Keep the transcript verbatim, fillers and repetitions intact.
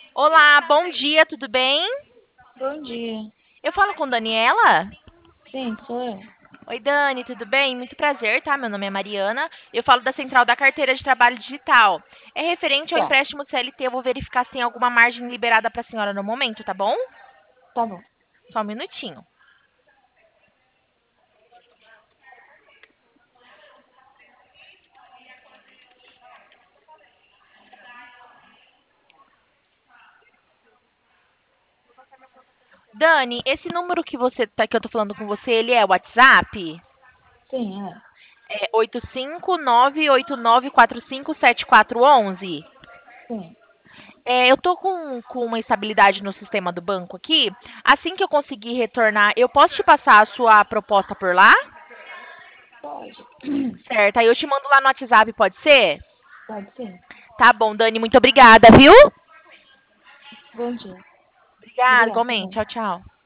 Olá, bom dia, tudo bem? Bom dia. Eu falo com Daniela? Sim, sou eu. Oi, Dani, tudo bem? Muito prazer, tá? Meu nome é Mariana. Eu falo da Central da Carteira de Trabalho Digital. É referente ao Tá, empréstimo C L T, eu vou verificar se tem alguma margem liberada para a senhora no momento, tá bom? tá bom. Só um minutinho. Dani, esse número que você tá, que eu tô falando com você, ele é WhatsApp? Sim, é. É oito cinco nove oito nove quatro cinco sete quatro um um. Sim, É, eu tô com, com uma estabilidade no sistema do banco aqui. Assim que eu conseguir retornar, eu posso te passar a sua proposta por lá? pode. Certo. Aí eu te mando lá no WhatsApp, pode ser? Pode sim. Tá bom, Dani, muito obrigada, viu? Bom dia. Obrigada, Obrigada igualmente. também. Tchau, tchau.